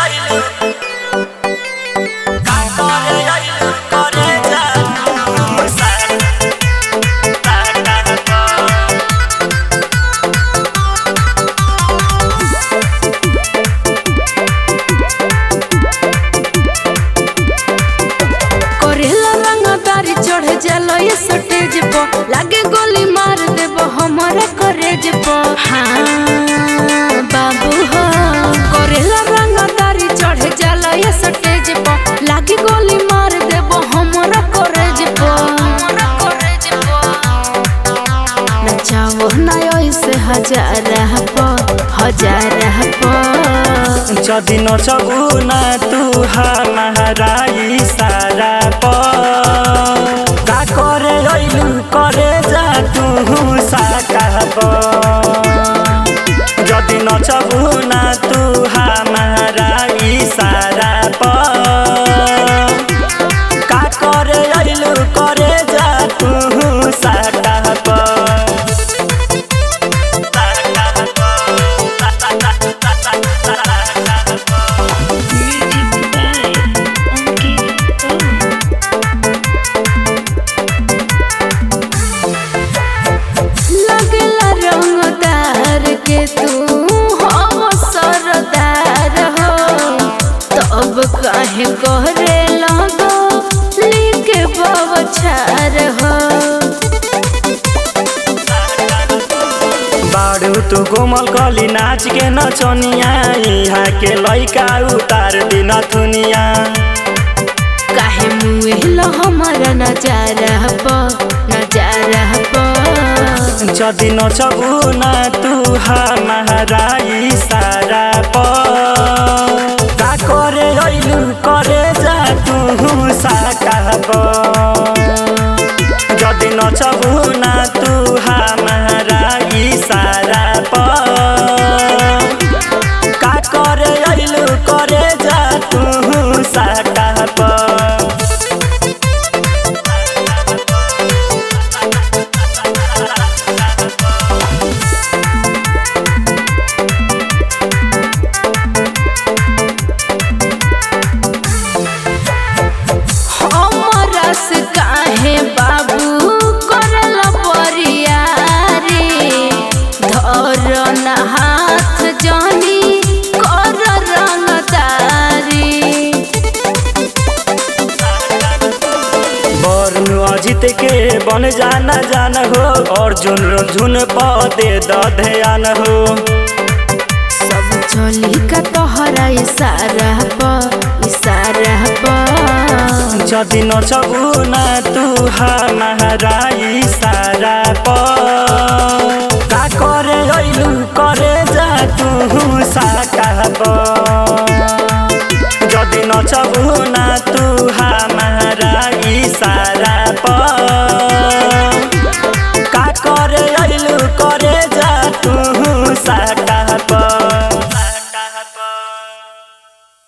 Stage पर लागे गोली मार देबो हमरा करेज पर। हाँ बाबू हो करेला रंगदारी चढ़ जाला ये स्टेज पर लागे गोली मार देबो हमरा करेज पर। नचाओ ना ऐसे हजार जदि नचबू ना तू हमारा इशारा पर का करे अइलू करे जा तू साकाब। जदि नचबू ना तू हमारा इशारा पर का करे अइलू करे जा तू साकाब। काहे कहरे लगो लिखे बवछार हो। बाड़ू तू घुमल कली नाच के नचनिया यहाँ के लइका उतार दिन दुनिया। काहे मुँह हमारा नजारा जदि नचबू ना तू हमारा इशारा पर का करे अइलू करे जा तू साकाब। जदि नचबू ना तू हमारा इशारा पर का करे अइलू करे जा तू साकाब। हाथ जानी कर रंगदारी बरनु अजित के बन जाना जान हो अर्जुन पदे द ध्यान हो। सब चली का तोहरा इशारा पर जदि नचबू ना तू हमारा इशारा पर का करे अइलू करे जा तू साकाब।